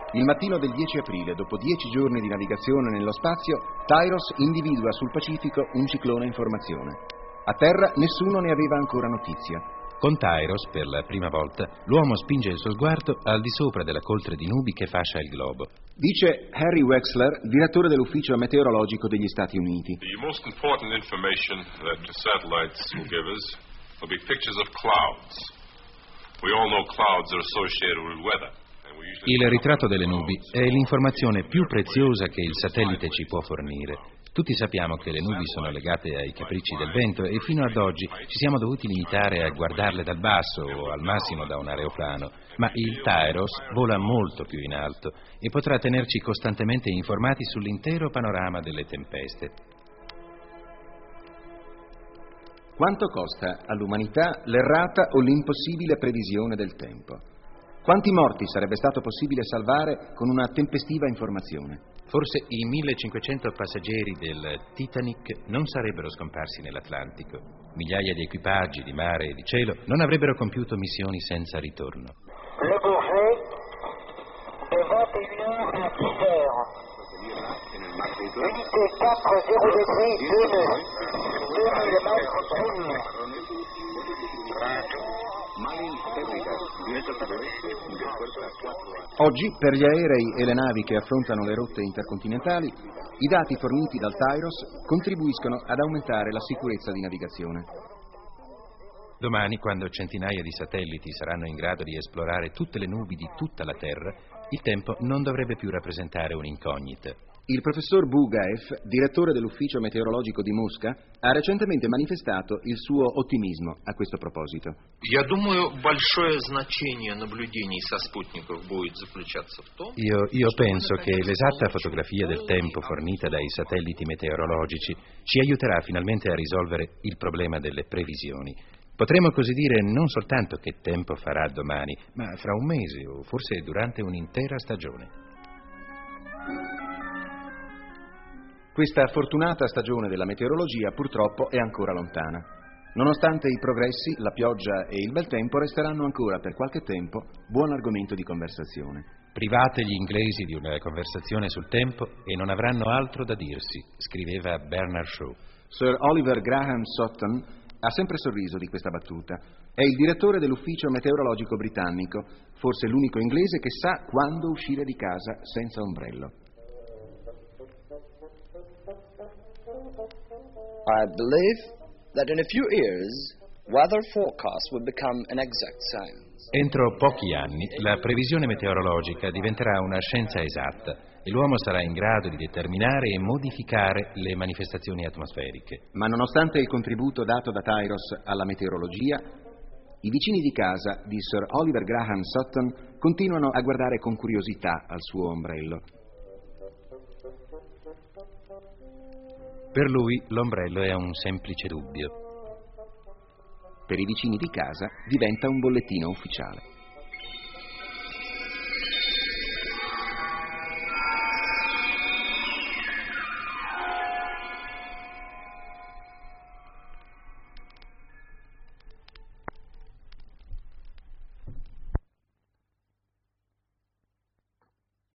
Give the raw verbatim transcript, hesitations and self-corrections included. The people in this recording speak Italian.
Il mattino del dieci aprile, dopo dieci giorni di navigazione nello spazio, Tyros individua sul Pacifico un ciclone in formazione. A terra nessuno ne aveva ancora notizia. Con Tyros, per la prima volta, l'uomo spinge il suo sguardo al di sopra della coltre di nubi che fascia il globo. Dice Harry Wexler, direttore dell'Ufficio Meteorologico degli Stati Uniti. The most important information that the satellites will give us will be pictures of clouds. We all know clouds are associated with weather. Il ritratto delle nubi è l'informazione più preziosa che il satellite ci può fornire. Tutti sappiamo che le nubi sono legate ai capricci del vento e fino ad oggi ci siamo dovuti limitare a guardarle dal basso o al massimo da un aeroplano, ma il Tyros vola molto più in alto e potrà tenerci costantemente informati sull'intero panorama delle tempeste. Quanto costa all'umanità l'errata o l'impossibile previsione del tempo? Quanti morti sarebbe stato possibile salvare con una tempestiva informazione? Forse i millecinquecento passeggeri del Titanic non sarebbero scomparsi nell'Atlantico. Migliaia di equipaggi di mare e di cielo non avrebbero compiuto missioni senza ritorno. Le Bourget, de vingt et une heures à six heures. Unité quatre zéro degré deux neuf. deux millimètres prime. Oggi, per gli aerei e le navi che affrontano le rotte intercontinentali, i dati forniti dal Tyros contribuiscono ad aumentare la sicurezza di navigazione. Domani, quando centinaia di satelliti saranno in grado di esplorare tutte le nubi di tutta la Terra, il tempo non dovrebbe più rappresentare un'incognita. Il professor Bugaev, direttore dell'Ufficio Meteorologico di Mosca, ha recentemente manifestato il suo ottimismo a questo proposito. Я думаю, большое значение наблюдений со спутников будет заключаться в том. Io, io penso che l'esatta fotografia del tempo fornita dai satelliti meteorologici ci aiuterà finalmente a risolvere il problema delle previsioni. Potremo così dire non soltanto che tempo farà domani, ma fra un mese o forse durante un'intera stagione. Questa fortunata stagione della meteorologia purtroppo è ancora lontana. Nonostante i progressi, la pioggia e il bel tempo resteranno ancora per qualche tempo buon argomento di conversazione. Private gli inglesi di una conversazione sul tempo e non avranno altro da dirsi, scriveva Bernard Shaw. Sir Oliver Graham Sutton ha sempre sorriso di questa battuta. È il direttore dell'Ufficio Meteorologico Britannico, forse l'unico inglese che sa quando uscire di casa senza ombrello. I believe that in a few years, weather forecasts will become an exact science. Entro pochi anni la previsione meteorologica diventerà una scienza esatta e l'uomo sarà in grado di determinare e modificare le manifestazioni atmosferiche. Ma nonostante il contributo dato da Tyros alla meteorologia, i vicini di casa di Sir Oliver Graham Sutton continuano a guardare con curiosità al suo ombrello. Per lui l'ombrello è un semplice dubbio. Per i vicini di casa diventa un bollettino ufficiale.